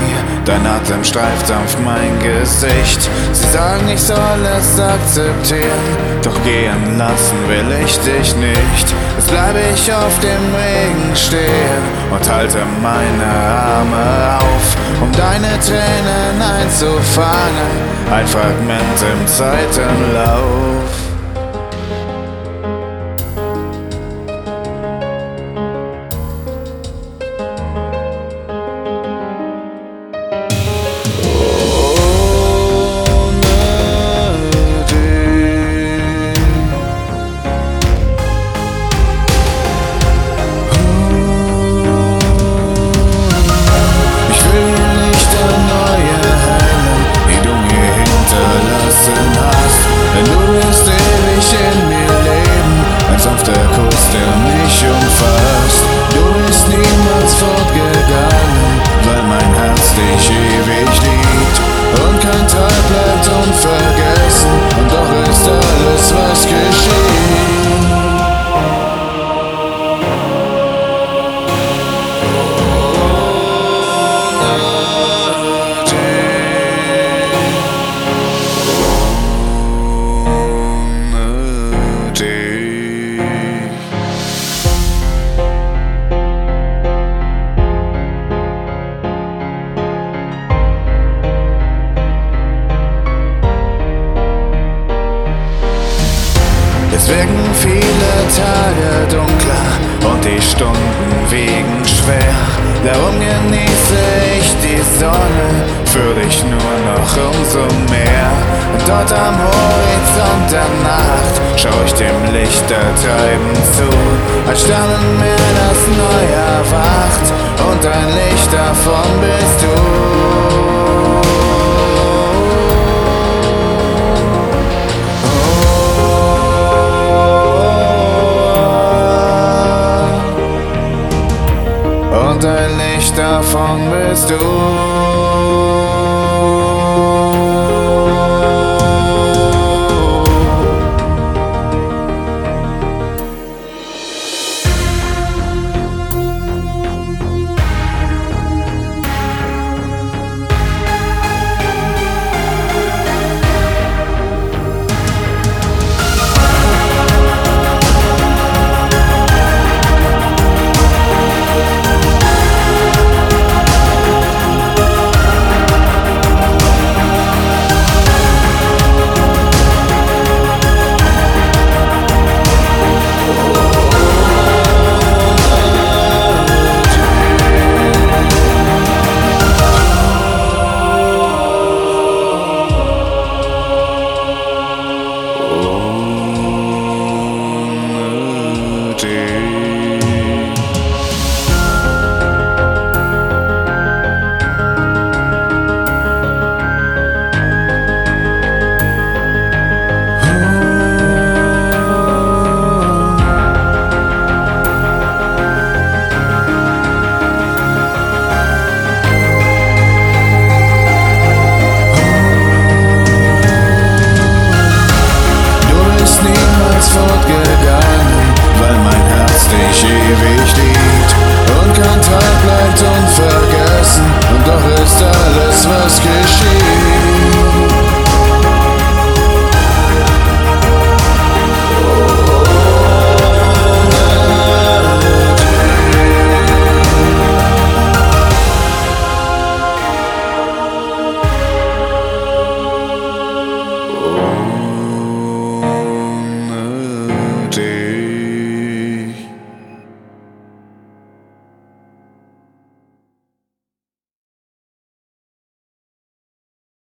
dein Atem streift sanft mein Gesicht. Sie sagen, ich soll es akzeptieren, doch gehen lassen will ich dich nicht. Jetzt bleibe ich auf dem Regen stehen und halte meine Arme auf, um deine Tränen einzufangen, ein Fragment im Zeitenlauf. Dich ewig liebt und kein Teil bleibt unvergessen, und doch ist alles, was geschieht. Es wirken viele Tage dunkler und die Stunden wiegen schwer. Darum genieße ich die Sonne, für dich nur noch umso mehr. Und dort am Horizont der Nacht schau ich dem Licht der Treiben zu, als Sternenmeer das neu erwacht, und ein Licht davon bist du. Und ein Licht davon bist du. Fortgegangen, weil mein Herz dich ewig liebt und kein Tag bleibt unvergessen, und doch ist alles, was geht.